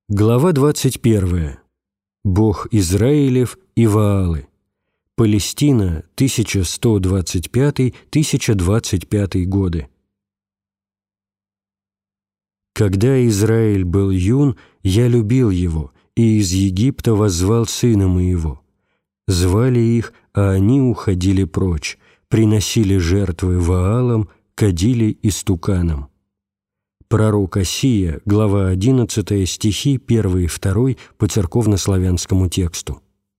Глава 21. Бог Израилев и Ваалы. Палестина, 1125-1025 годы. Когда Израиль был юн, я любил его, и из Египта воззвал сына моего. Звали их, а они уходили прочь, приносили жертвы Ваалам, кадили истуканам. Пророк Осия, глава 11, стихи 1 и 2 по церковнославянскому тексту.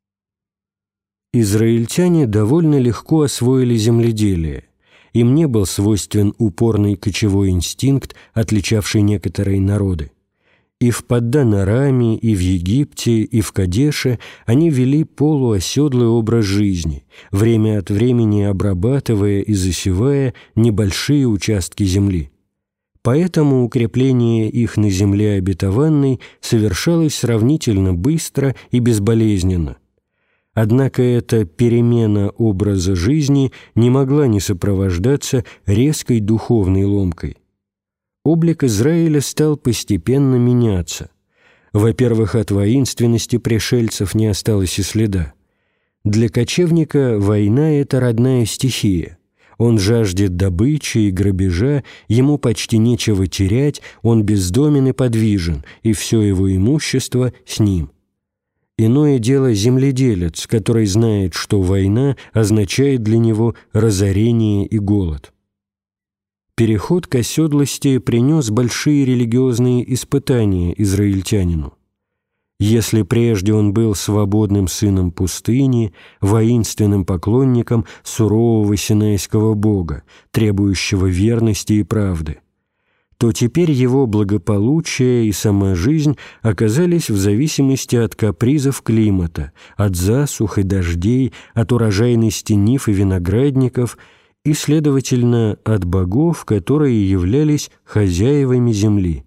Израильтяне довольно легко освоили земледелие. Им не был свойствен упорный кочевой инстинкт, отличавший некоторые народы. И в Паддан-Араме, и в Египте, и в Кадеше они вели полуоседлый образ жизни, время от времени обрабатывая и засевая небольшие участки земли. Поэтому укрепление их на земле обетованной совершалось сравнительно быстро и безболезненно. Однако эта перемена образа жизни не могла не сопровождаться резкой духовной ломкой. Облик Израиля стал постепенно меняться. Во-первых, от воинственности пришельцев не осталось и следа. Для кочевника война – это родная стихия. Он жаждет добычи и грабежа, ему почти нечего терять, он бездомен и подвижен, и все его имущество с ним. Иное дело земледелец, который знает, что война означает для него разорение и голод. Переход к оседлости принес большие религиозные испытания израильтянину. Если прежде он был свободным сыном пустыни, воинственным поклонником сурового синайского бога, требующего верности и правды, то теперь его благополучие и сама жизнь оказались в зависимости от капризов климата, от засух и дождей, от урожайности нив и виноградников и, следовательно, от богов, которые являлись хозяевами земли.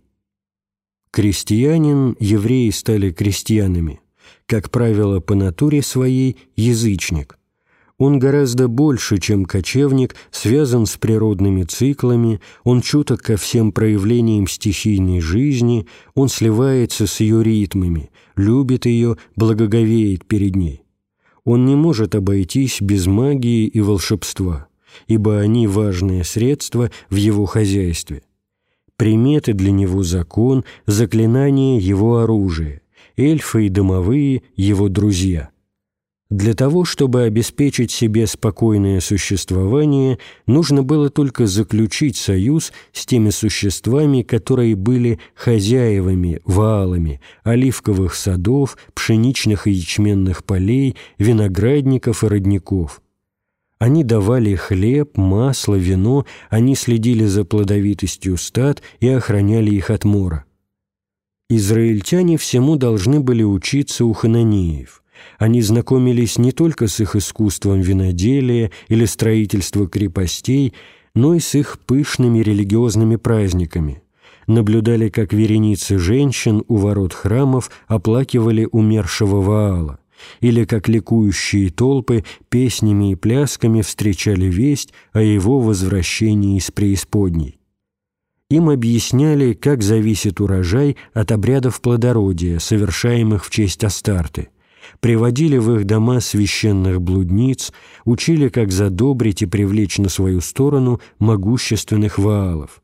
Крестьянин, евреи стали крестьянами, как правило, по натуре своей язычник. Он гораздо больше, чем кочевник, связан с природными циклами, он чуток ко всем проявлениям стихийной жизни, он сливается с ее ритмами, любит ее, благоговеет перед ней. Он не может обойтись без магии и волшебства, ибо они важные средства в его хозяйстве. Приметы для него закон, заклинания его оружие, эльфы и домовые его друзья. Для того, чтобы обеспечить себе спокойное существование, нужно было только заключить союз с теми существами, которые были хозяевами, ваалами, оливковых садов, пшеничных и ячменных полей, виноградников и родников. Они давали хлеб, масло, вино, они следили за плодовитостью стад и охраняли их от мора. Израильтяне всему должны были учиться у хананеев. Они знакомились не только с их искусством виноделия или строительства крепостей, но и с их пышными религиозными праздниками. Наблюдали, как вереницы женщин у ворот храмов оплакивали умершего Ваала, или как ликующие толпы песнями и плясками встречали весть о его возвращении из преисподней. Им объясняли, как зависит урожай от обрядов плодородия, совершаемых в честь Астарты, приводили в их дома священных блудниц, учили, как задобрить и привлечь на свою сторону могущественных Ваалов.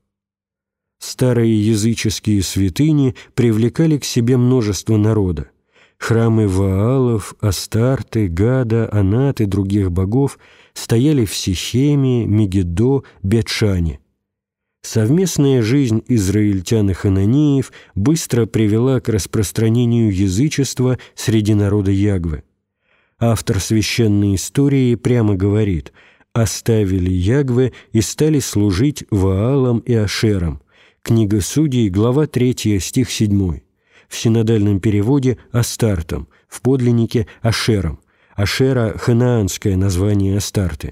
Старые языческие святыни привлекали к себе множество народа. Храмы Ваалов, Астарты, Гада, Анат и других богов стояли в Сихеме, Мегиддо, Бет-Шане. Совместная жизнь израильтян и хананеев быстро привела к распространению язычества среди народа Ягвы. Автор священной истории прямо говорит: «Оставили Ягве и стали служить Ваалам и Ашерам». Книга Судей, глава 3, стих 7. В синодальном переводе Астартом, в подлиннике Ашером. Ашера – ханаанское название Астарты.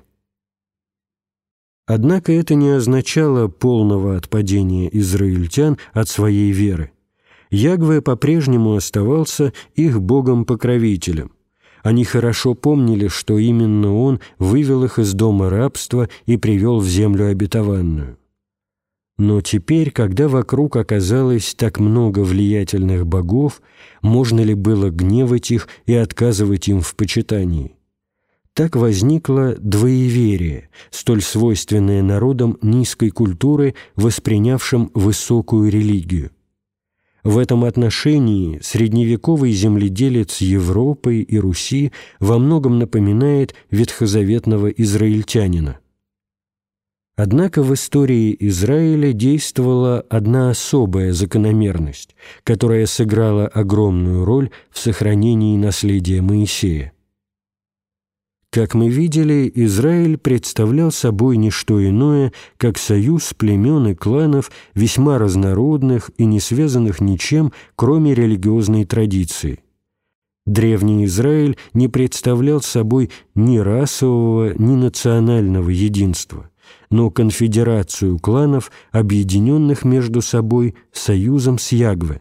Однако это не означало полного отпадения израильтян от своей веры. Ягве по-прежнему оставался их богом-покровителем. Они хорошо помнили, что именно он вывел их из дома рабства и привел в землю обетованную. Но теперь, когда вокруг оказалось так много влиятельных богов, можно ли было гневать их и отказывать им в почитании? Так возникло двоеверие, столь свойственное народам низкой культуры, воспринявшим высокую религию. В этом отношении средневековый земледелец Европы и Руси во многом напоминает ветхозаветного израильтянина. Однако в истории Израиля действовала одна особая закономерность, которая сыграла огромную роль в сохранении наследия Моисея. Как мы видели, Израиль представлял собой не что иное, как союз племен и кланов, весьма разнородных и не связанных ничем, кроме религиозной традиции. Древний Израиль не представлял собой ни расового, ни национального единства, но конфедерацию кланов, объединенных между собой союзом с Ягве.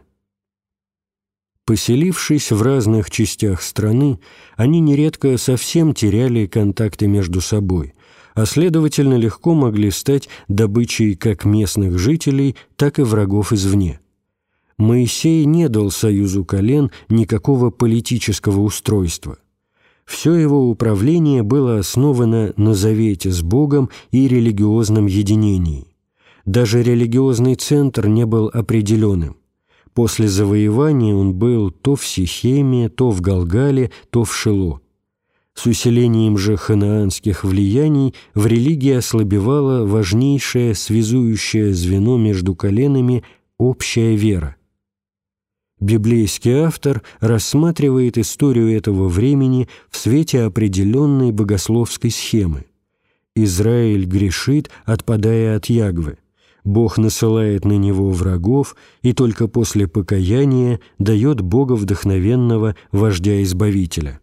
Поселившись в разных частях страны, они нередко совсем теряли контакты между собой, а следовательно легко могли стать добычей как местных жителей, так и врагов извне. Моисей не дал союзу колен никакого политического устройства. Все его управление было основано на завете с Богом и религиозном единении. Даже религиозный центр не был определенным. После завоевания он был то в Сихеме, то в Галгале, то в Шило. С усилением же ханаанских влияний в религии ослабевало важнейшее связующее звено между коленами – общая вера. Библейский автор рассматривает историю этого времени в свете определенной богословской схемы. Израиль грешит, отпадая от Ягве. Бог насылает на него врагов и только после покаяния дает боговдохновенного вождя-избавителя.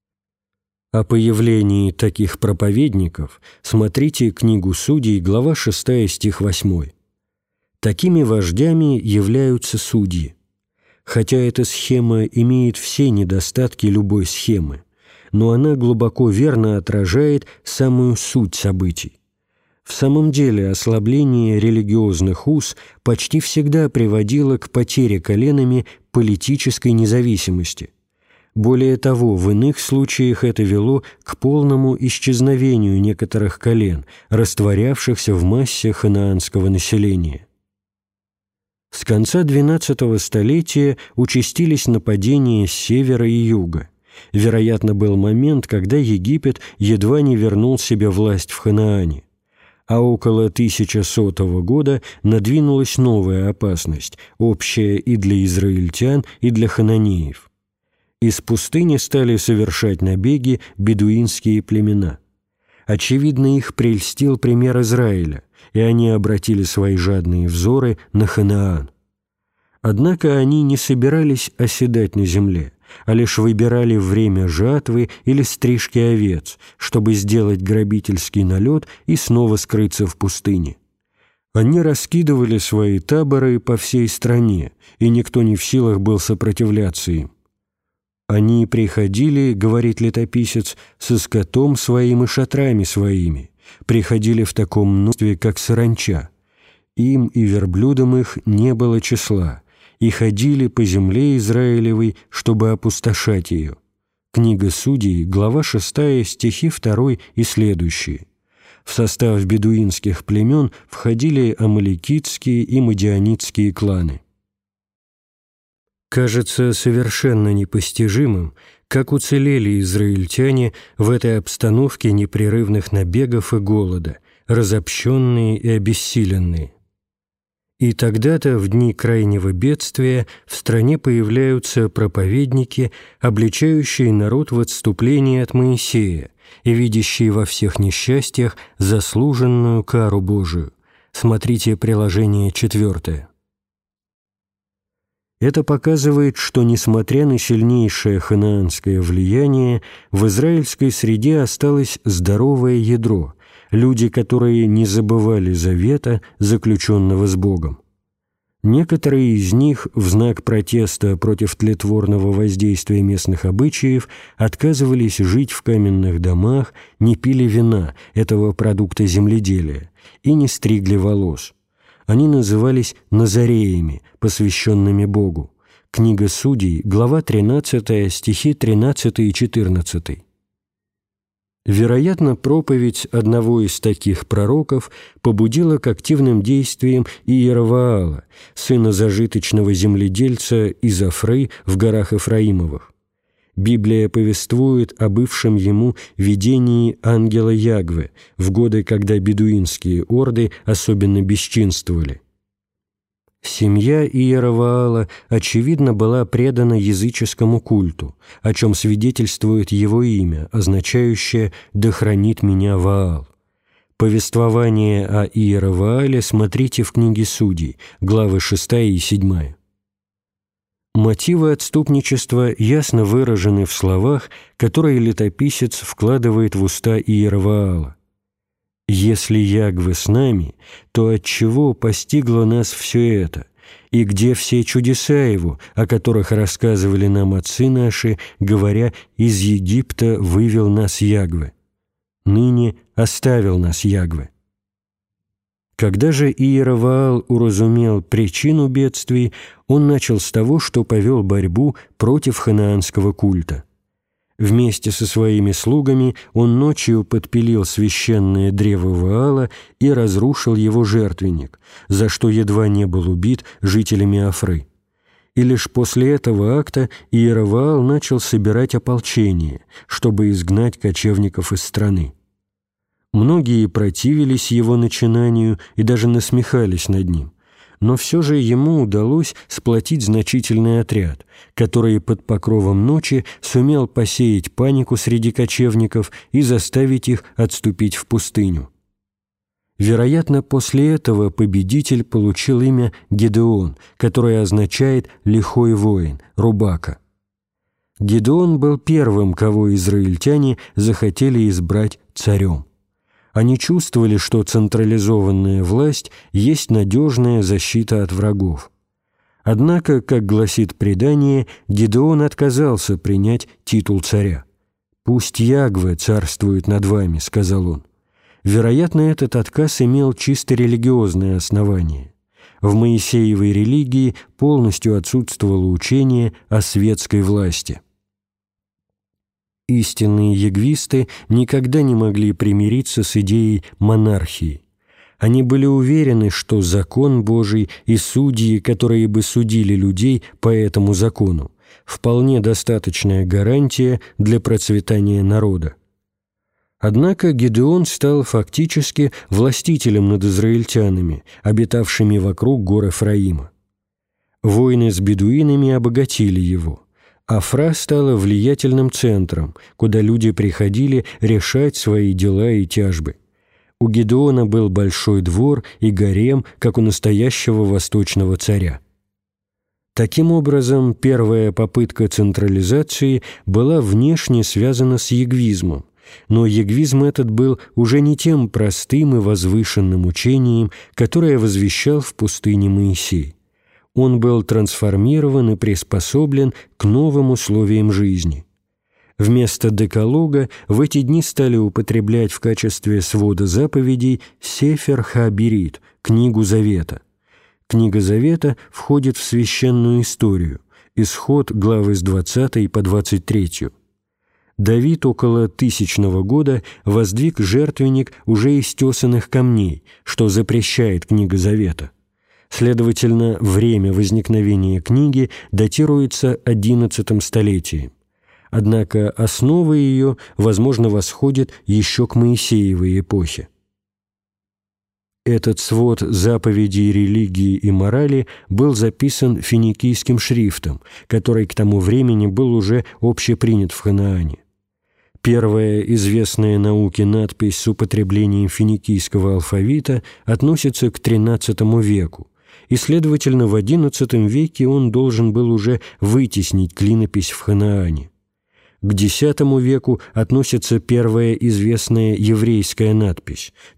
О появлении таких проповедников смотрите книгу Судей, глава 6, стих 8. Такими вождями являются судьи. Хотя эта схема имеет все недостатки любой схемы, но она глубоко верно отражает самую суть событий. В самом деле ослабление религиозных уз почти всегда приводило к потере коленами политической независимости. Более того, в иных случаях это вело к полному исчезновению некоторых колен, растворявшихся в массе ханаанского населения. С конца XII столетия участились нападения с севера и юга. Вероятно, был момент, когда Египет едва не вернул себе власть в Ханаане. А около 1100 года надвинулась новая опасность, общая и для израильтян, и для хананеев. Из пустыни стали совершать набеги бедуинские племена. Очевидно, их прельстил пример Израиля, и они обратили свои жадные взоры на Ханаан. Однако они не собирались оседать на земле, а лишь выбирали время жатвы или стрижки овец, чтобы сделать грабительский налет и снова скрыться в пустыне. Они раскидывали свои таборы по всей стране, и никто не в силах был сопротивляться им. «Они приходили, — говорит летописец, — со скотом своим и шатрами своими, приходили в таком множестве, как саранча. Им и верблюдам их не было числа, и ходили по земле Израилевой, чтобы опустошать ее». Книга Судей, глава 6, стихи 2 и следующие. В состав бедуинских племен входили амаликитские и мадианитские кланы. Кажется совершенно непостижимым, как уцелели израильтяне в этой обстановке непрерывных набегов и голода, разобщенные и обессиленные. И тогда-то, в дни крайнего бедствия, в стране появляются проповедники, обличающие народ в отступлении от Моисея и видящие во всех несчастьях заслуженную кару Божию. Смотрите приложение 4. Это показывает, что, несмотря на сильнейшее ханаанское влияние, в израильской среде осталось здоровое ядро, люди, которые не забывали завета, заключенного с Богом. Некоторые из них в знак протеста против тлетворного воздействия местных обычаев отказывались жить в каменных домах, не пили вина, этого продукта земледелия, и не стригли волос. Они назывались Назареями, посвященными Богу. Книга Судей, глава 13, стихи 13 и 14. Вероятно, проповедь одного из таких пророков побудила к активным действиям Иераваала, сына зажиточного земледельца Изофры в горах Ефраимовых. Библия повествует о бывшем ему видении ангела Ягве в годы, когда бедуинские орды особенно бесчинствовали. Семья Иераваала, очевидно, была предана языческому культу, о чем свидетельствует его имя, означающее «Да хранит меня Ваал». Повествование о Иераваале смотрите в книге Судей, главы 6 и 7. Мотивы отступничества ясно выражены в словах, которые летописец вкладывает в уста Иераваала. «Если Ягве с нами, то отчего постигло нас все это? И где все чудеса Его, о которых рассказывали нам отцы наши, говоря, из Египта вывел нас Ягве? Ныне оставил нас Ягве». Когда же Иераваал уразумел причину бедствий, он начал с того, что повел борьбу против ханаанского культа. Вместе со своими слугами он ночью подпилил священное древо Ваала и разрушил его жертвенник, за что едва не был убит жителями Афры. И лишь после этого акта Иераваал начал собирать ополчение, чтобы изгнать кочевников из страны. Многие противились его начинанию и даже насмехались над ним, но все же ему удалось сплотить значительный отряд, который под покровом ночи сумел посеять панику среди кочевников и заставить их отступить в пустыню. Вероятно, после этого победитель получил имя Гедеон, которое означает «лихой воин», «рубака». Гедеон был первым, кого израильтяне захотели избрать царем. Они чувствовали, что централизованная власть есть надежная защита от врагов. Однако, как гласит предание, Гедеон отказался принять титул царя. «Пусть Ягве царствует над вами», — сказал он. Вероятно, этот отказ имел чисто религиозное основание. В Моисеевой религии полностью отсутствовало учение о светской власти. Истинные ягвисты никогда не могли примириться с идеей монархии. Они были уверены, что закон Божий и судьи, которые бы судили людей по этому закону, вполне достаточная гарантия для процветания народа. Однако Гедеон стал фактически властителем над израильтянами, обитавшими вокруг гор Ефраима. Войны с бедуинами обогатили его. Афра стала влиятельным центром, куда люди приходили решать свои дела и тяжбы. У Гедеона был большой двор и гарем, как у настоящего восточного царя. Таким образом, первая попытка централизации была внешне связана с ягвизмом, но ягвизм этот был уже не тем простым и возвышенным учением, которое возвещал в пустыне Моисей. Он был трансформирован и приспособлен к новым условиям жизни. Вместо декалога в эти дни стали употреблять в качестве свода заповедей Сефер ха-Берит, книгу Завета. Книга Завета входит в священную историю, Исход, главы с 20 по 23. Давид около 1000 года воздвиг жертвенник уже из тесанных камней, что запрещает книга Завета. Следовательно, время возникновения книги датируется XI столетием. Однако основа ее, возможно, восходит еще к Моисеевой эпохе. Этот свод заповедей религии и морали был записан финикийским шрифтом, который к тому времени был уже общепринят в Ханаане. Первая известная науке надпись с употреблением финикийского алфавита относится к XIII веку, и, следовательно, в XI веке он должен был уже вытеснить клинопись в Ханаане. К X веку относится первая известная еврейская надпись, так называемый земледельческий календарь из Гезера.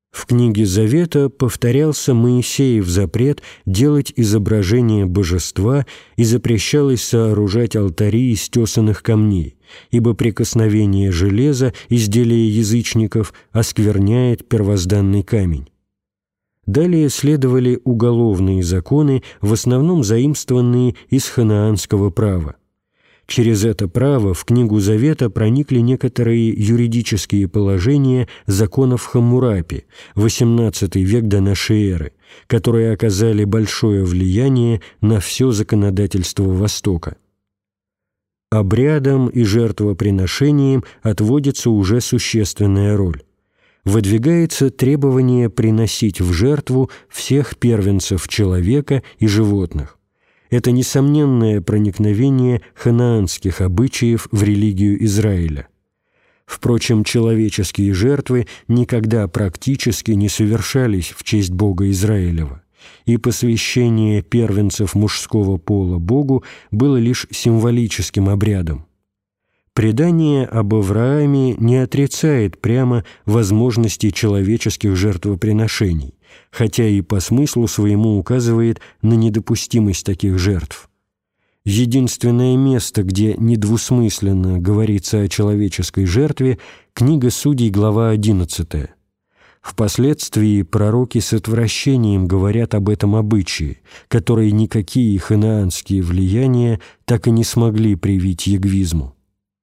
В книге Завета повторялся Моисеев запрет делать изображение божества и запрещалось сооружать алтари из тесаных камней, ибо прикосновение железа, изделия язычников, оскверняет первозданный камень. Далее следовали уголовные законы, в основном заимствованные из ханаанского права. Через это право в книгу Завета проникли некоторые юридические положения законов Хаммурапи, XVIII век до нашей эры, которые оказали большое влияние на все законодательство Востока. Обрядам и жертвоприношениям отводится уже существенная роль. Выдвигается требование приносить в жертву всех первенцев человека и животных. Это несомненное проникновение ханаанских обычаев в религию Израиля. Впрочем, человеческие жертвы никогда практически не совершались в честь Бога Израилева, и посвящение первенцев мужского пола Богу было лишь символическим обрядом. Предание об Аврааме не отрицает прямо возможности человеческих жертвоприношений, хотя и по смыслу своему указывает на недопустимость таких жертв. Единственное место, где недвусмысленно говорится о человеческой жертве, книга Судей, глава 11. Впоследствии пророки с отвращением говорят об этом обычае, который никакие ханаанские влияния так и не смогли привить ягвизму.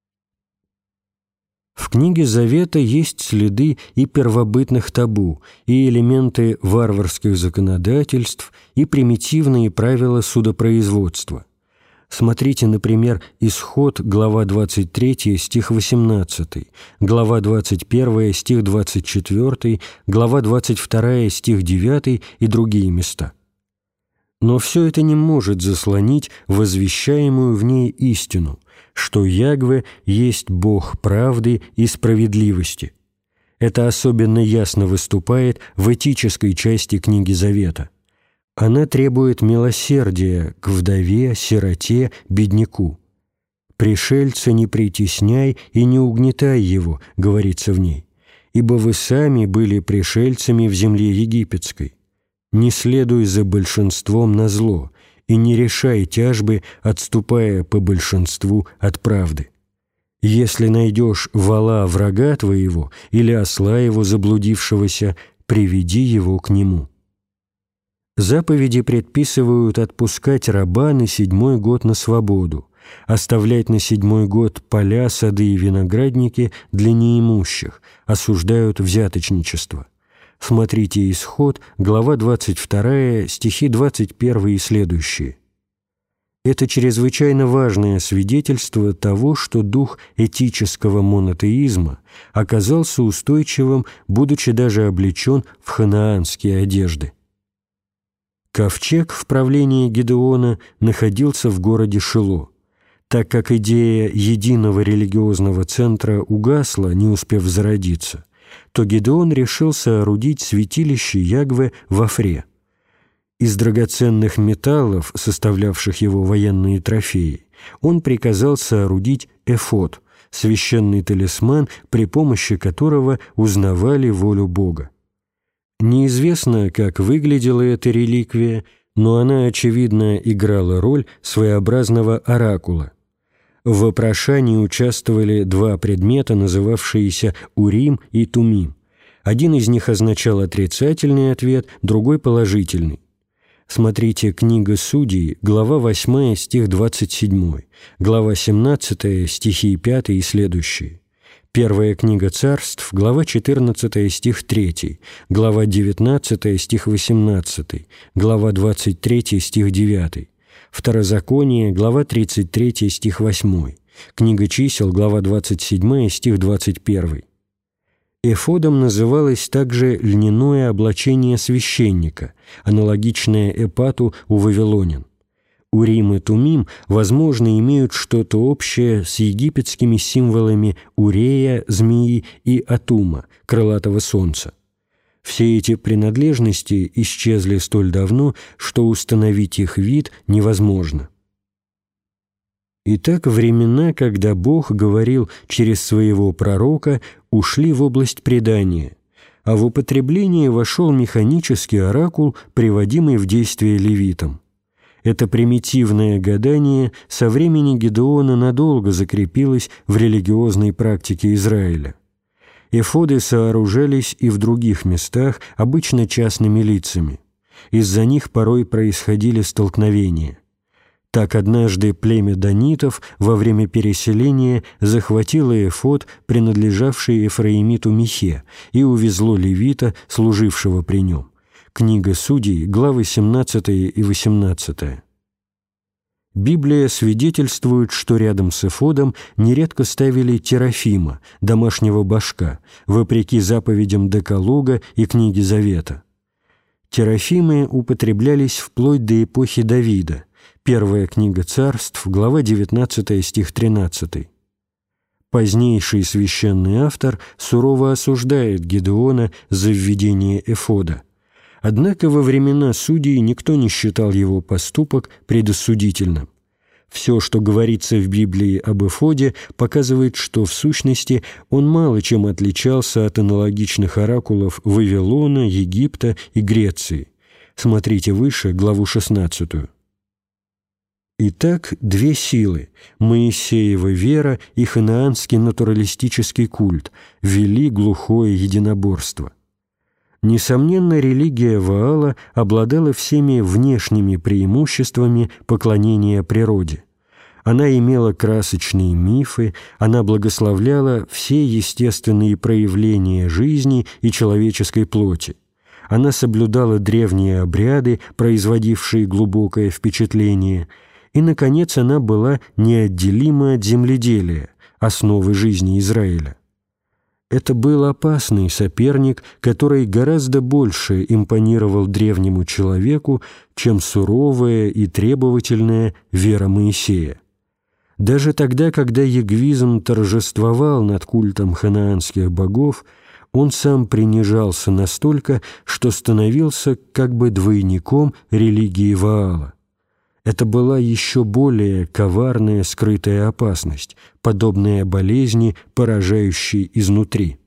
В книге Завета есть следы и первобытных табу, и элементы варварских законодательств, и примитивные правила судопроизводства. Смотрите, например, Исход, глава 23, стих 18, глава 21, стих 24, глава 22, стих 9 и другие места. Но все это не может заслонить возвещаемую в ней истину, что Ягве есть Бог правды и справедливости. Это особенно ясно выступает в этической части книги Завета. Она требует милосердия к вдове, сироте, бедняку. «Пришельца не притесняй и не угнетай его», говорится в ней, «ибо вы сами были пришельцами в земле египетской. Не следуй за большинством на зло, и не решай тяжбы, отступая по большинству от правды. Если найдешь вола врага твоего или осла его заблудившегося, приведи его к нему». Заповеди предписывают отпускать раба на 7-й год на свободу, оставлять на 7-й год поля, сады и виноградники для неимущих, осуждают взяточничество. Смотрите Исход, глава 22, стихи 21 и следующие. Это чрезвычайно важное свидетельство того, что дух этического монотеизма оказался устойчивым, будучи даже облечен в ханаанские одежды. Ковчег в правлении Гедеона находился в городе Шило. Так как идея единого религиозного центра угасла, не успев зародиться, то Гедеон решил соорудить святилище Ягве в Офре. Из драгоценных металлов, составлявших его военные трофеи, он приказал соорудить эфод, священный талисман, при помощи которого узнавали волю Бога. Неизвестно, как выглядела эта реликвия, но она, очевидно, играла роль своеобразного оракула. В вопрошании участвовали два предмета, называвшиеся Урим и Тумим. Один из них означал отрицательный ответ, другой – положительный. Смотрите книга Судей, глава 8, стих 27, глава 17, стихи 5 и следующие. Первая книга Царств, глава 14, стих 3, глава 19, стих 18, глава 23, стих 9, Второзаконие, глава 33, стих 8, книга Чисел, глава 27, стих 21. Эфодом называлось также льняное облачение священника, аналогичное эпату у вавилонян. Урим и Тумим, возможно, имеют что-то общее с египетскими символами Урея, змеи, и Атума, крылатого солнца. Все эти принадлежности исчезли столь давно, что установить их вид невозможно. Итак, времена, когда Бог говорил через своего пророка, ушли в область предания, а в употребление вошел механический оракул, приводимый в действие левитом. Это примитивное гадание со времени Гедеона надолго закрепилось в религиозной практике Израиля. Эфоды сооружались и в других местах, обычно частными лицами. Из-за них порой происходили столкновения. Так однажды племя данитов во время переселения захватило эфод, принадлежавший Ефраимиту Михе, и увезло левита, служившего при нем. Книга Судей, главы 17 и 18. Библия свидетельствует, что рядом с эфодом нередко ставили терафима, домашнего божка, вопреки заповедям Декалога и Книги Завета. Терафимы употреблялись вплоть до эпохи Давида. Первая книга Царств, глава 19, стих 13. Позднейший священный автор сурово осуждает Гедеона за введение эфода. Однако во времена судей никто не считал его поступок предосудительным. Все, что говорится в Библии об эфоде, показывает, что в сущности он мало чем отличался от аналогичных оракулов Вавилона, Египта и Греции. Смотрите выше, главу 16. Итак, две силы – Моисеева вера и ханаанский натуралистический культ – вели глухое единоборство. Несомненно, религия Ваала обладала всеми внешними преимуществами поклонения природе. Она имела красочные мифы, она благословляла все естественные проявления жизни и человеческой плоти. Она соблюдала древние обряды, производившие глубокое впечатление, и, наконец, она была неотделима от земледелия, основы жизни Израиля. Это был опасный соперник, который гораздо больше импонировал древнему человеку, чем суровая и требовательная вера Моисея. Даже тогда, когда ягвизм торжествовал над культом ханаанских богов, он сам принижался настолько, что становился как бы двойником религии Ваала. Это была еще более коварная скрытая опасность, подобная болезни, поражающей изнутри.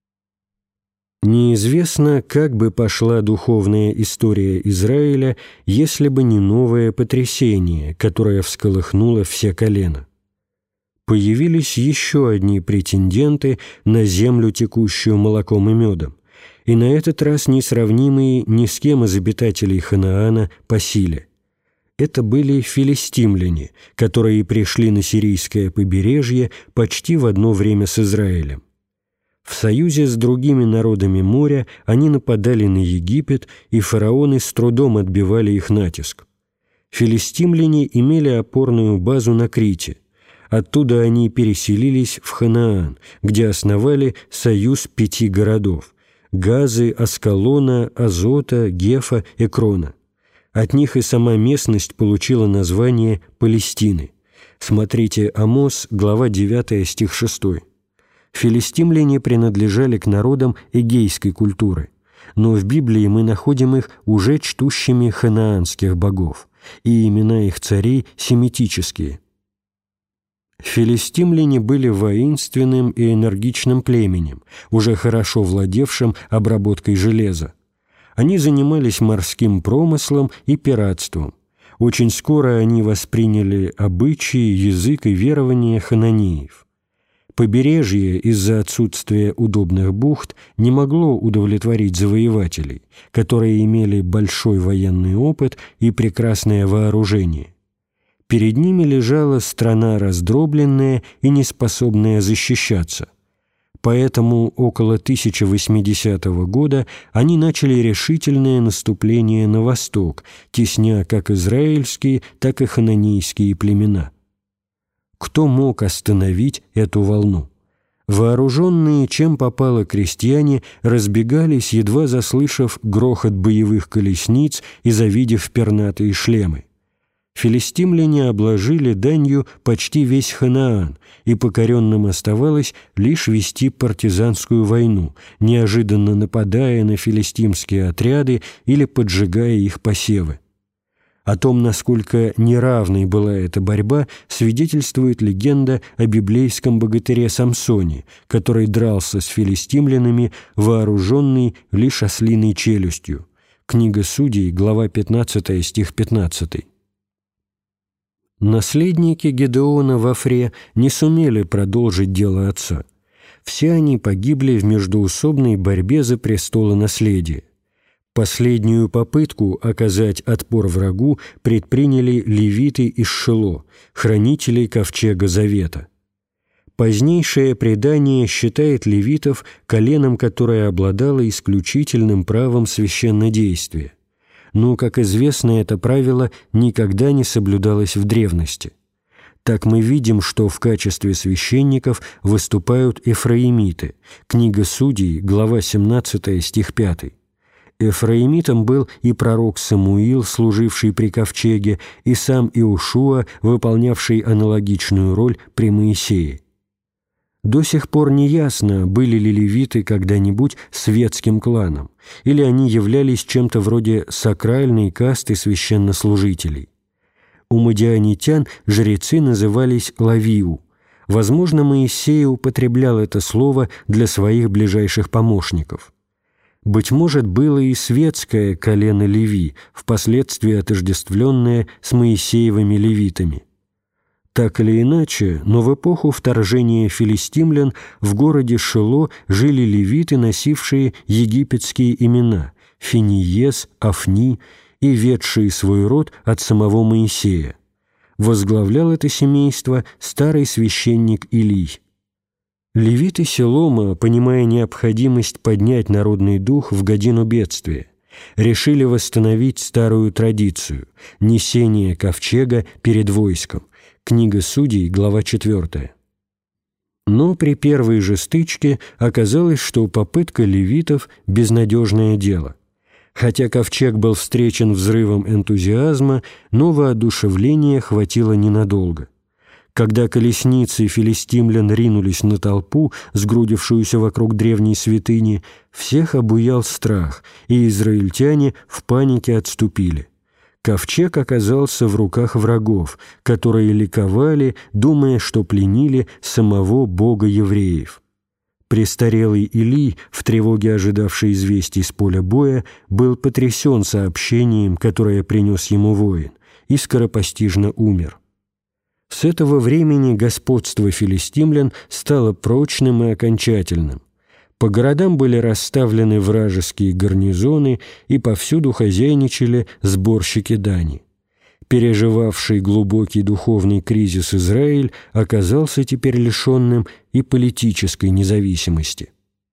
Неизвестно, как бы пошла духовная история Израиля, если бы не новое потрясение, которое всколыхнуло все колена. Появились еще одни претенденты на землю, текущую молоком и медом, и на этот раз несравнимые ни с кем из обитателей Ханаана по силе. Это были филистимляне, которые пришли на сирийское побережье почти в одно время с Израилем. В союзе с другими народами моря они нападали на Египет, и фараоны с трудом отбивали их натиск. Филистимляне имели опорную базу на Крите. Оттуда они переселились в Ханаан, где основали союз 5 городов – Газы, Аскалона, Азота, Гефа, Экрона. От них и сама местность получила название Палестины. Смотрите Амос, глава 9, стих 6. Филистимляне принадлежали к народам эгейской культуры, но в Библии мы находим их уже чтущими ханаанских богов, и имена их царей семитические. Филистимляне были воинственным и энергичным племенем, уже хорошо владевшим обработкой железа. Они занимались морским промыслом и пиратством. Очень скоро они восприняли обычаи, язык и верования хананеев. Побережье из-за отсутствия удобных бухт не могло удовлетворить завоевателей, которые имели большой военный опыт и прекрасное вооружение. Перед ними лежала страна раздробленная и неспособная защищаться. Поэтому около 1080 года они начали решительное наступление на восток, тесня как израильские, так и хананейские племена. Кто мог остановить эту волну? Вооруженные, чем попало крестьяне, разбегались, едва заслышав грохот боевых колесниц и завидев пернатые шлемы. Филистимляне обложили данью почти весь Ханаан, и покоренным оставалось лишь вести партизанскую войну, неожиданно нападая на филистимские отряды или поджигая их посевы. О том, насколько неравной была эта борьба, свидетельствует легенда о библейском богатыре Самсоне, который дрался с филистимлянами, вооруженный лишь ослиной челюстью. Книга Судей, глава 15, стих 15. Наследники Гедеона в Афре не сумели продолжить дело отца. Все они погибли в междоусобной борьбе за престолонаследие. Последнюю попытку оказать отпор врагу предприняли левиты из Шило, хранители ковчега Завета. Позднейшее предание считает левитов коленом, которое обладало исключительным правом священнодействия. Но, как известно, это правило никогда не соблюдалось в древности. Так мы видим, что в качестве священников выступают эфраимиты. Книга Судей, глава 17, стих 5. Эфраимитом был и пророк Самуил, служивший при ковчеге, и сам Иошуа, выполнявший аналогичную роль при Моисее. До сих пор не ясно, были ли левиты когда-нибудь светским кланом, или они являлись чем-то вроде сакральной касты священнослужителей. У мадианитян жрецы назывались лавиу. Возможно, Моисей употреблял это слово для своих ближайших помощников. Быть может, было и светское колено Леви, впоследствии отождествленное с Моисеевыми левитами. Так или иначе, но в эпоху вторжения филистимлян в городе Шило жили левиты, носившие египетские имена – Финиес, Афни и ведшие свой род от самого Моисея. Возглавлял это семейство старый священник Илий. Левиты Селома, понимая необходимость поднять народный дух в годину бедствия, решили восстановить старую традицию – несение ковчега перед войском. Книга Судей, глава 4. Но при первой же стычке оказалось, что попытка левитов – безнадежное дело. Хотя ковчег был встречен взрывом энтузиазма, но воодушевления хватило ненадолго. Когда колесницы филистимлян ринулись на толпу, сгрудившуюся вокруг древней святыни, всех обуял страх, и израильтяне в панике отступили. Ковчег оказался в руках врагов, которые ликовали, думая, что пленили самого Бога евреев. Престарелый Илий, в тревоге ожидавший известий с поля боя, был потрясен сообщением, которое принес ему воин, и скоропостижно умер. С этого времени господство филистимлян стало прочным и окончательным. По городам были расставлены вражеские гарнизоны, и повсюду хозяйничали сборщики дани. Переживавший глубокий духовный кризис Израиль оказался теперь лишенным и политической независимости.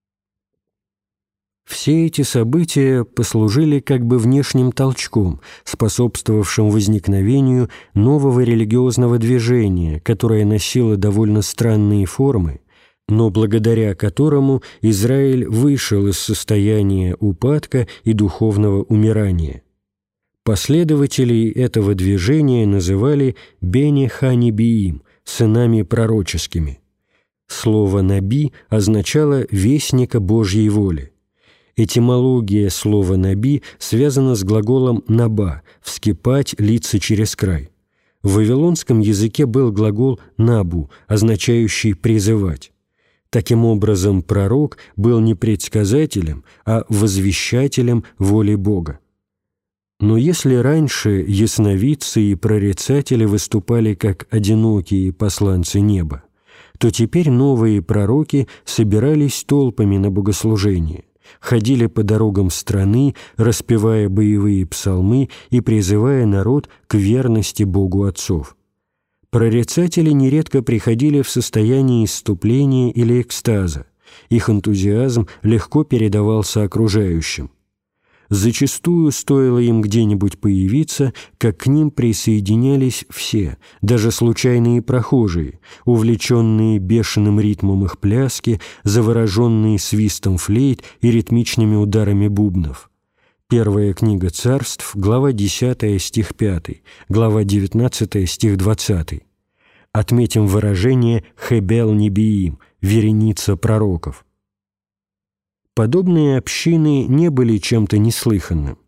Все эти события послужили как бы внешним толчком, способствовавшим возникновению нового религиозного движения, которое носило довольно странные формы, но благодаря которому Израиль вышел из состояния упадка и духовного умирания. Последователей этого движения называли «бене ха-небиим», сынами пророческими. Слово «наби» означало «вестника Божьей воли». Этимология слова «наби» связана с глаголом «наба» – «вскипать, литься через край». В вавилонском языке был глагол «набу», означающий «призывать». Таким образом, пророк был не предсказателем, а возвещателем воли Бога. Но если раньше ясновидцы и прорицатели выступали как одинокие посланцы неба, то теперь новые пророки собирались толпами на богослужение, ходили по дорогам страны, распевая боевые псалмы и призывая народ к верности Богу отцов. Прорицатели нередко приходили в состояние исступления или экстаза. Их энтузиазм легко передавался окружающим. Зачастую стоило им где-нибудь появиться, как к ним присоединялись все, даже случайные прохожие, увлеченные бешеным ритмом их пляски, завороженные свистом флейт и ритмичными ударами бубнов. Первая книга Царств, глава 10, стих 5, глава 19, стих 20. Отметим выражение «хебел небиим» – вереница пророков. Подобные общины не были чем-то неслыханным.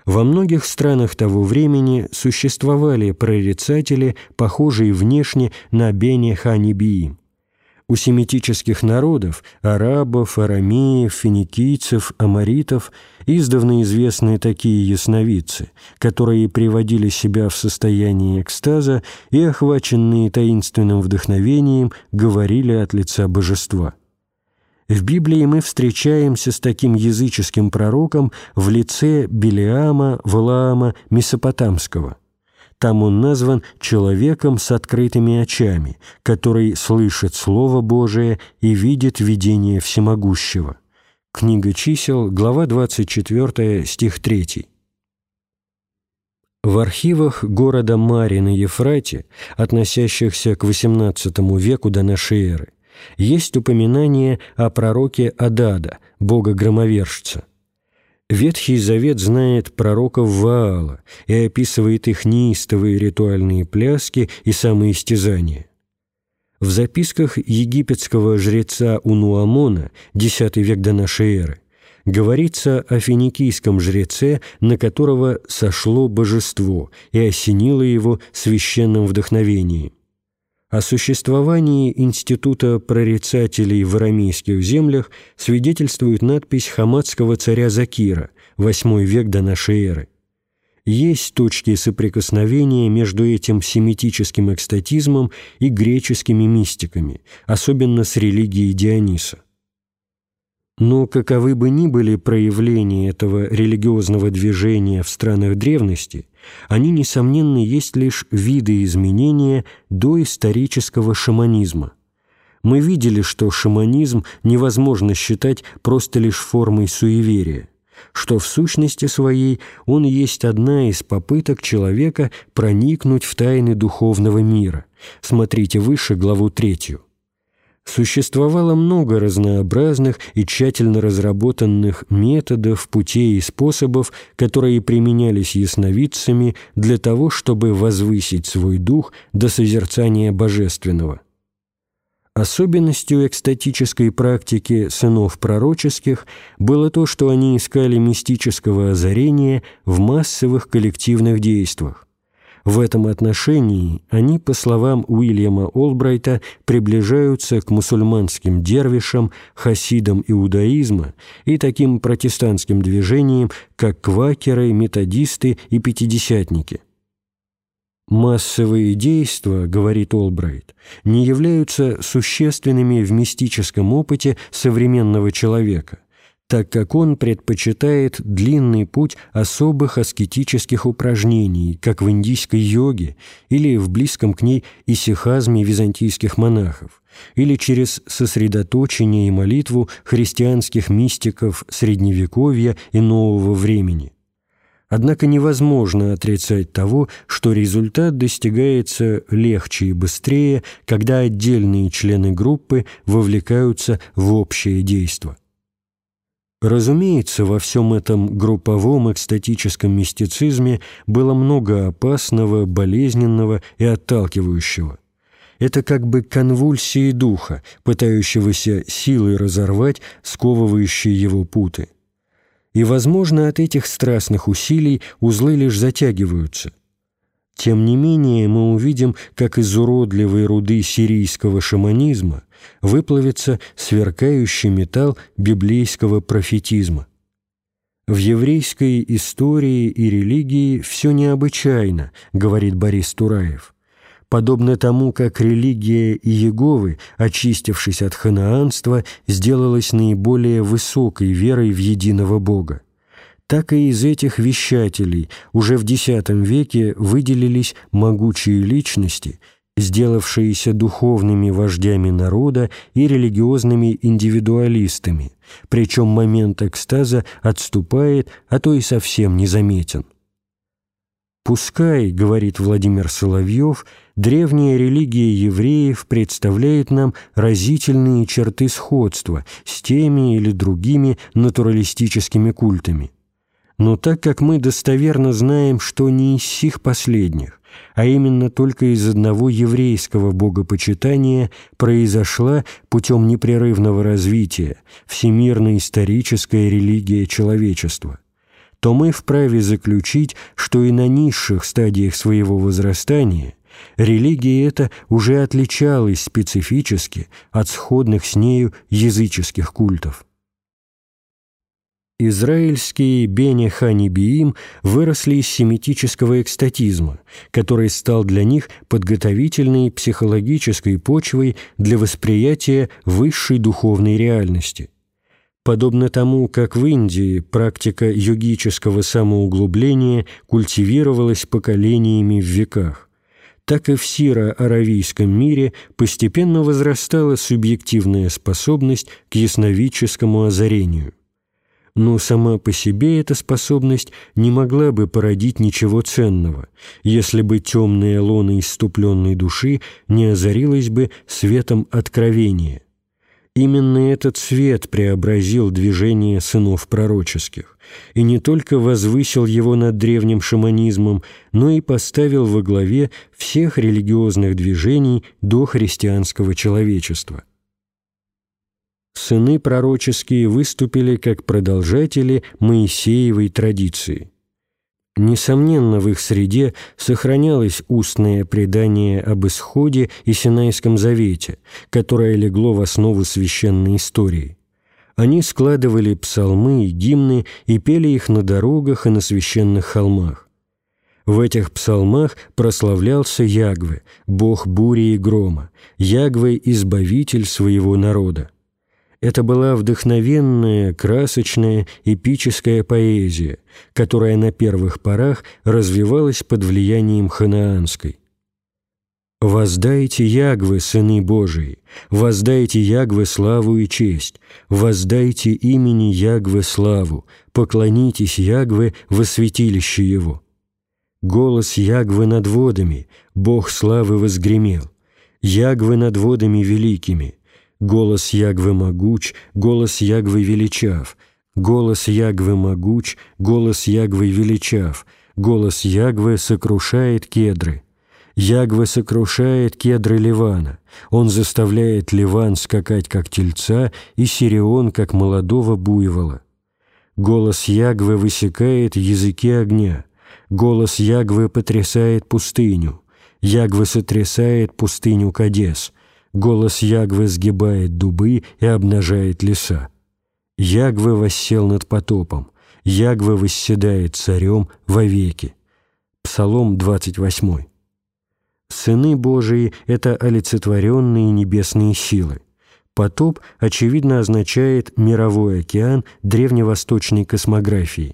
Во многих странах того времени существовали прорицатели, похожие внешне на Бени-Ханибиим. У семитических народов – арабов, арамеев, финикийцев, аморитов – издавна известны такие ясновидцы, которые приводили себя в состояние экстаза и, охваченные таинственным вдохновением, говорили от лица божества. В Библии мы встречаемся с таким языческим пророком в лице Билеама, Валаама, Месопотамского. Там он назван человеком с открытыми очами, который слышит Слово Божие и видит видение Всемогущего. Книга Чисел, глава 24, стих 3. В архивах города Мари на Ефрате, относящихся к XVIII веку до нашей эры, есть упоминание о пророке Адада, бога-громовержца. Ветхий Завет знает пророков Ваала и описывает их неистовые ритуальные пляски и самоистязания. В записках египетского жреца Унуамона, X век до нашей эры, говорится о финикийском жреце, на которого сошло божество и осенило его священным вдохновением. О существовании института прорицателей в арамейских землях свидетельствует надпись хаматского царя Закира, VIII век до нашей эры. Есть точки соприкосновения между этим семитическим экстатизмом и греческими мистиками, особенно с религией Диониса. Но каковы бы ни были проявления этого религиозного движения в странах древности, они, несомненно, есть лишь виды изменения доисторического шаманизма. Мы видели, что шаманизм невозможно считать просто лишь формой суеверия, что в сущности своей он есть одна из попыток человека проникнуть в тайны духовного мира. Смотрите выше главу 3. Существовало много разнообразных и тщательно разработанных методов, путей и способов, которые применялись ясновидцами для того, чтобы возвысить свой дух до созерцания божественного. Особенностью экстатической практики сынов пророческих было то, что они искали мистического озарения в массовых коллективных действиях. В этом отношении они, по словам Уильяма Олбрайта, приближаются к мусульманским дервишам, хасидам иудаизма и таким протестантским движениям, как квакеры, методисты и пятидесятники. Массовые действия, говорит Олбрайт, не являются существенными в мистическом опыте современного человека, так как он предпочитает длинный путь особых аскетических упражнений, как в индийской йоге или в близком к ней исихазме византийских монахов, или через сосредоточение и молитву христианских мистиков Средневековья и нового времени. Однако невозможно отрицать того, что результат достигается легче и быстрее, когда отдельные члены группы вовлекаются в общее действо. Разумеется, во всем этом групповом экстатическом мистицизме было много опасного, болезненного и отталкивающего. Это как бы конвульсии духа, пытающегося силой разорвать сковывающие его путы. И, возможно, от этих страстных усилий узлы лишь затягиваются. Тем не менее, мы увидим, как из уродливой руды сирийского шаманизма выплавится сверкающий металл библейского профетизма. В еврейской истории и религии все необычайно, говорит Борис Тураев. Подобно тому, как религия Иеговы, очистившись от ханаанства, сделалась наиболее высокой верой в единого Бога, так и из этих вещателей уже в X веке выделились могучие личности, сделавшиеся духовными вождями народа и религиозными индивидуалистами, причем момент экстаза отступает, а то и совсем незаметен. «Пускай, — говорит Владимир Соловьев, — древняя религия евреев представляет нам разительные черты сходства с теми или другими натуралистическими культами. Но так как мы достоверно знаем, что не из сих последних, а именно только из одного еврейского богопочитания произошла путем непрерывного развития всемирно-историческая религия человечества, то мы вправе заключить, что и на низших стадиях своего возрастания религия эта уже отличалась специфически от сходных с нею языческих культов. Израильские Бене Ханибиим выросли из семитического экстатизма, который стал для них подготовительной психологической почвой для восприятия высшей духовной реальности. Подобно тому, как в Индии практика йогического самоуглубления культивировалась поколениями в веках, так и в сиро-аравийском мире постепенно возрастала субъективная способность к ясновидческому озарению. Но сама по себе эта способность не могла бы породить ничего ценного, если бы темная лона исступленной души не озарилась бы светом откровения. Именно этот свет преобразил движение сынов пророческих и не только возвысил его над древним шаманизмом, но и поставил во главе всех религиозных движений дохристианского человечества. Сыны пророческие выступили как продолжатели Моисеевой традиции. Несомненно, в их среде сохранялось устное предание об Исходе и Синайском завете, которое легло в основу священной истории. Они складывали псалмы и гимны и пели их на дорогах и на священных холмах. В этих псалмах прославлялся Ягве, Бог бури и грома, Ягве – избавитель своего народа. Это была вдохновенная, красочная, эпическая поэзия, которая на первых порах развивалась под влиянием ханаанской. «Воздайте Ягве, сыны Божии, воздайте Ягве славу и честь, воздайте имени Ягве славу, поклонитесь Ягве во святилище Его. Голос Ягве над водами, Бог славы возгремел, Ягве над водами великими, голос Ягве могуч, голос Ягве величав, голос Ягве могуч, голос Ягве величав, голос Ягве сокрушает кедры. Ягве сокрушает кедры Ливана, он заставляет Ливан скакать, как тельца, и Сирион, как молодого буйвола. Голос Ягве высекает языки огня, голос Ягве потрясает пустыню, Ягве сотрясает пустыню Кадес, голос Ягве сгибает дубы и обнажает леса. Ягве воссел над потопом, Ягве восседает царем вовеки». Псалом 28. Сыны Божии – это олицетворенные небесные силы. Потоп, очевидно, означает мировой океан древневосточной космографии.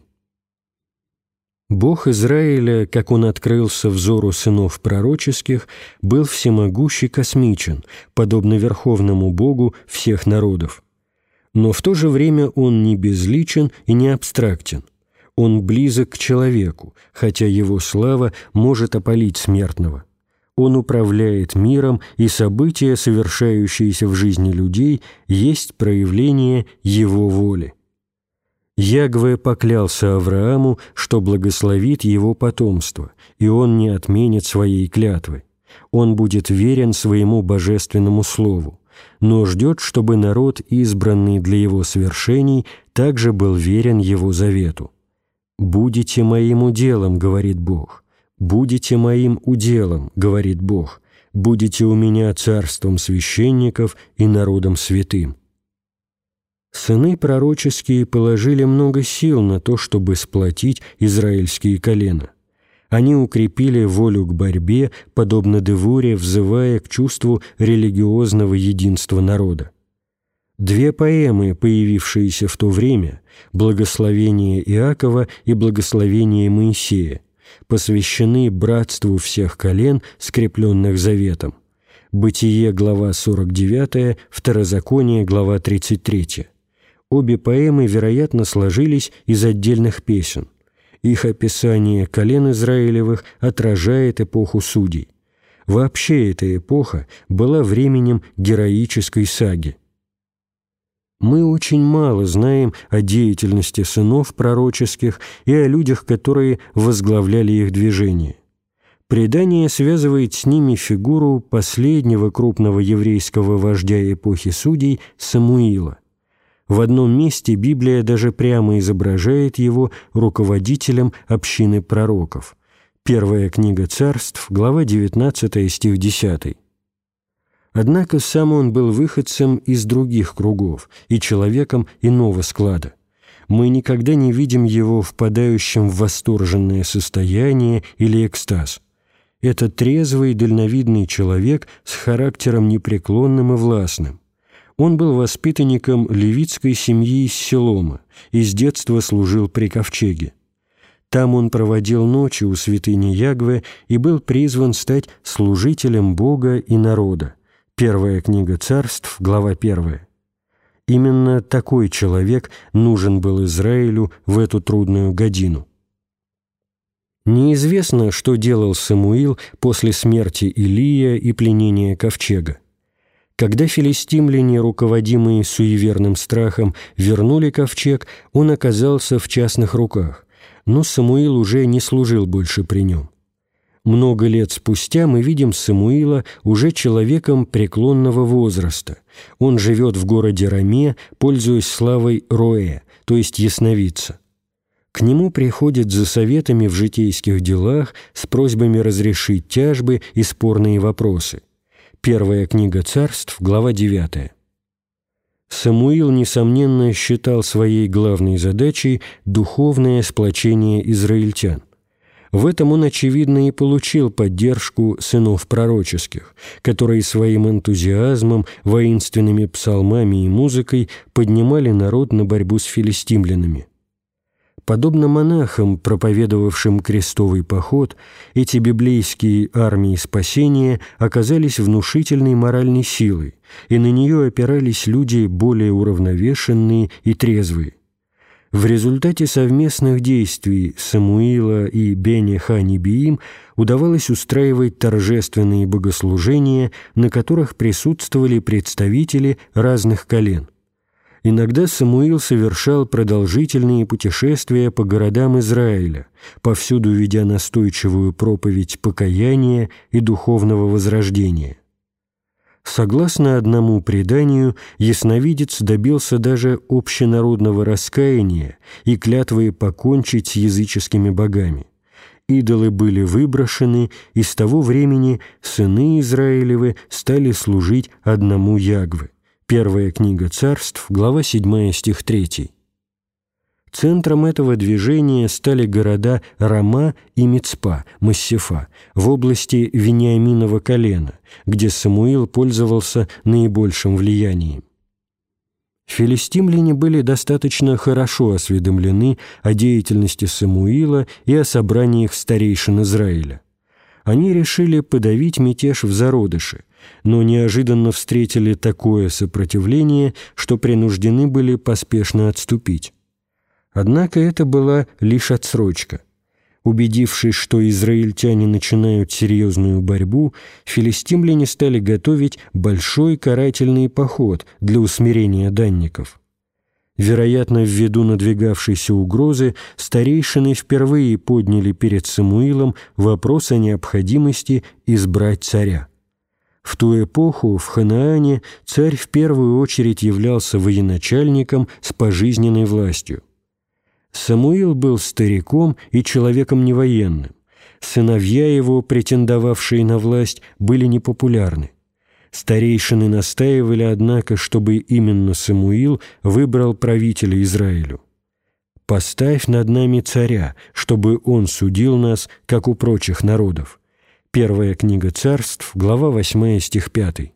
Бог Израиля, как он открылся взору сынов пророческих, был всемогущ и космичен, подобно верховному Богу всех народов. Но в то же время он не безличен и не абстрактен. Он близок к человеку, хотя его слава может опалить смертного. Он управляет миром, и события, совершающиеся в жизни людей, есть проявление его воли. Ягве поклялся Аврааму, что благословит его потомство, и он не отменит своей клятвы. Он будет верен своему божественному слову, но ждет, чтобы народ, избранный для его свершений, также был верен его завету. «Будете моим уделом, — говорит Бог, — будете моим уделом, — говорит Бог, — будете у меня царством священников и народом святым». Сыны пророческие положили много сил на то, чтобы сплотить израильские колена. Они укрепили волю к борьбе, подобно Девуре, взывая к чувству религиозного единства народа. Две поэмы, появившиеся в то время, «Благословение Иакова» и «Благословение Моисея», посвящены братству всех колен, скрепленных заветом. Бытие, глава 49, Второзаконие, глава 33. Обе поэмы, вероятно, сложились из отдельных песен. Их описание колен Израилевых отражает эпоху судей. Вообще эта эпоха была временем героической саги. Мы очень мало знаем о деятельности сынов пророческих и о людях, которые возглавляли их движение. Предание связывает с ними фигуру последнего крупного еврейского вождя эпохи судей Самуила. В одном месте Библия даже прямо изображает его руководителем общины пророков. Первая книга Царств, глава 19, стих 10. Однако сам он был выходцем из других кругов и человеком иного склада. Мы никогда не видим его впадающим в восторженное состояние или экстаз. Это трезвый, дальновидный человек с характером непреклонным и властным. Он был воспитанником левитской семьи из Силома и с детства служил при ковчеге. Там он проводил ночи у святыни Ягве и был призван стать служителем Бога и народа. Первая книга Царств, глава 1. Именно такой человек нужен был Израилю в эту трудную годину. Неизвестно, что делал Самуил после смерти Илия и пленения ковчега. Когда филистимляне, руководимые суеверным страхом, вернули ковчег, он оказался в частных руках, но Самуил уже не служил больше при нем. Много лет спустя мы видим Самуила уже человеком преклонного возраста. Он живет в городе Раме, пользуясь славой Роэ, то есть ясновидца. К нему приходят за советами в житейских делах с просьбами разрешить тяжбы и спорные вопросы. Первая книга Царств, глава 9. Самуил, несомненно, считал своей главной задачей духовное сплочение израильтян. В этом он, очевидно, и получил поддержку сынов пророческих, которые своим энтузиазмом, воинственными псалмами и музыкой поднимали народ на борьбу с филистимлянами. Подобно монахам, проповедовавшим крестовый поход, эти библейские армии спасения оказались внушительной моральной силой, и на нее опирались люди более уравновешенные и трезвые. В результате совместных действий Самуила и Бени-Ха-Нибиим удавалось устраивать торжественные богослужения, на которых присутствовали представители разных колен. Иногда Самуил совершал продолжительные путешествия по городам Израиля, повсюду ведя настойчивую проповедь покаяния и духовного возрождения. Согласно одному преданию, ясновидец добился даже общенародного раскаяния и клятвы покончить с языческими богами. Идолы были выброшены, и с того времени сыны Израилевы стали служить одному Ягве. Первая книга Царств, глава 7, стих 3. Центром этого движения стали города Рама и Мицпа, Массефа, в области Вениаминова колена, где Самуил пользовался наибольшим влиянием. Филистимляне были достаточно хорошо осведомлены о деятельности Самуила и о собраниях старейшин Израиля. Они решили подавить мятеж в зародыше, но неожиданно встретили такое сопротивление, что принуждены были поспешно отступить. Однако это была лишь отсрочка. Убедившись, что израильтяне начинают серьезную борьбу, филистимляне стали готовить большой карательный поход для усмирения данников. Вероятно, ввиду надвигавшейся угрозы, старейшины впервые подняли перед Самуилом вопрос о необходимости избрать царя. В ту эпоху в Ханаане царь в первую очередь являлся военачальником с пожизненной властью. Самуил был стариком и человеком невоенным. Сыновья его, претендовавшие на власть, были непопулярны. Старейшины настаивали, однако, чтобы именно Самуил выбрал правителя Израилю. «Поставь над нами царя, чтобы он судил нас, как у прочих народов». Первая книга Царств, глава 8, стих 5.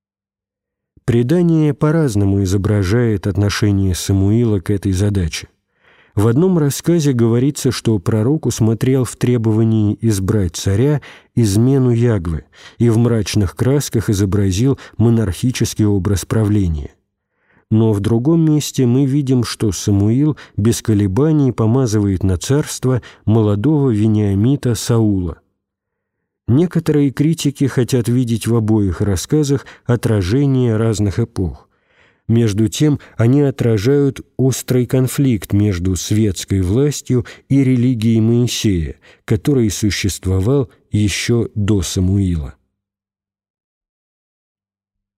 Предание по-разному изображает отношение Самуила к этой задаче. В одном рассказе говорится, что пророк усмотрел в требовании избрать царя измену Ягве и в мрачных красках изобразил монархический образ правления. Но в другом месте мы видим, что Самуил без колебаний помазывает на царство молодого вениамита Саула. Некоторые критики хотят видеть в обоих рассказах отражение разных эпох. Между тем, они отражают острый конфликт между светской властью и религией Моисея, который существовал еще до Самуила.